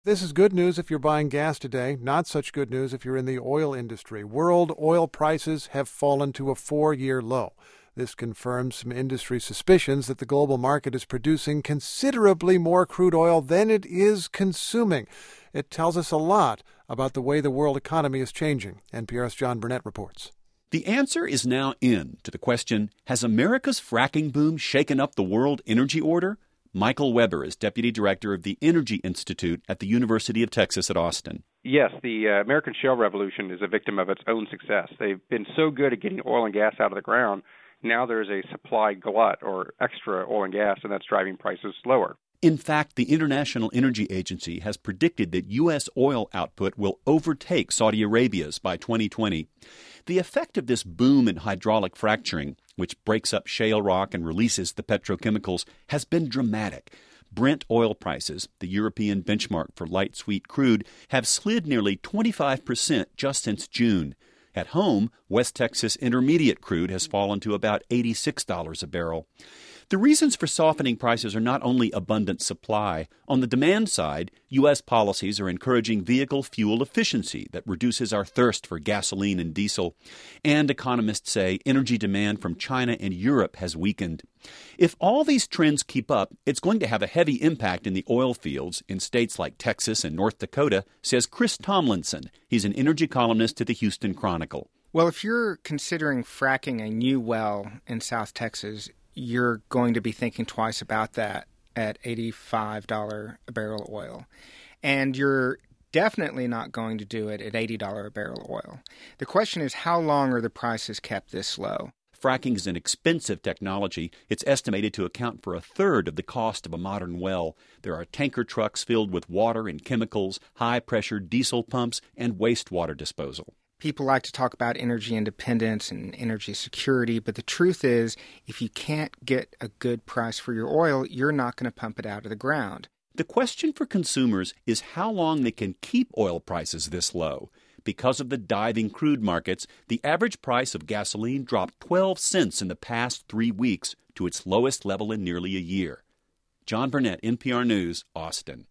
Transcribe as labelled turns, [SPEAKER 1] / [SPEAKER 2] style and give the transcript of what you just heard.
[SPEAKER 1] This is good news if you're buying gas today, not such good news if you're in the oil industry. World oil prices have fallen to a 4-year low. This confirms some industry suspicions that the global market is producing considerably more crude oil than it is consuming. It tells us a lot about the way the world economy is changing. NPR's John Burnett reports.
[SPEAKER 2] The answer is now in to the question, has America's fracking boom shaken up the world energy order? Michael Weber is Deputy Director of the Energy Institute at the University of Texas at Austin.
[SPEAKER 3] Yes, the American shale revolution is a victim of its own success. They've been so good at getting oil and gas out of the ground. Now there's a supply glut or extra oil and gas, and that's driving prices lower.
[SPEAKER 2] In fact, the International Energy Agency has predicted that U.S. oil output will overtake Saudi Arabia's by 2020. The effect of this boom in hydraulic fracturing, which breaks up shale rock and releases the petrochemicals, has been dramatic. Brent oil prices, the European benchmark for light sweet crude, have slid nearly 25% just since June. At home, West Texas Intermediate crude has fallen to about $86 a barrel. The reasons for softening prices are not only abundant supply. On the demand side, U.S. policies are encouraging vehicle fuel efficiency that reduces our thirst for gasoline and diesel. And economists say energy demand from China and Europe has weakened. If all these trends keep up, it's going to have a heavy impact in the oil fields in states like Texas and North Dakota, says Chris Tomlinson. He's an energy columnist at the Houston Chronicle.
[SPEAKER 4] Well, if you're considering fracking a new well in South Texas, you're going to be thinking twice about that at $85 a barrel of oil. And you're definitely not going to do it at $80 a barrel of oil. The question is, how long are the prices kept this low?
[SPEAKER 2] Fracking is an expensive technology. It's estimated to account for a third of the cost of a modern well. There are tanker trucks filled with water and chemicals, high-pressure diesel pumps, and wastewater disposal.
[SPEAKER 4] People like to talk about energy independence and energy security, but the truth is, if you can't get a good price for your oil, you're not going to pump it out of the ground.
[SPEAKER 2] The question for consumers is how long they can keep oil prices this low. Because of the diving crude markets, the average price of gasoline dropped 12 cents in the past 3 weeks to its lowest level in nearly a year. John Burnett, NPR News, Austin.